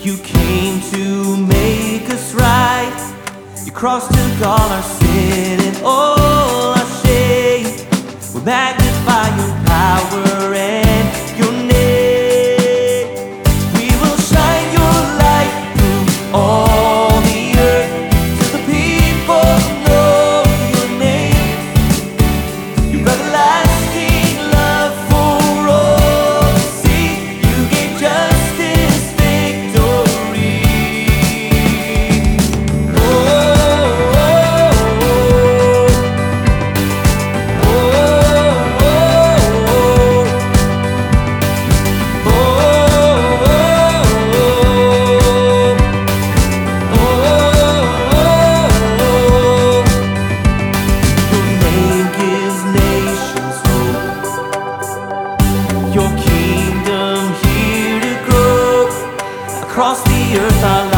You came to make us right. You crossed took all our sin and all our shame. We magnify your power and your name. We will shine your light through all the earth, so the people know your name. Your everlasting love for all to see. You gave justice victory. Oh, your kingdom here to grow. Across the earth our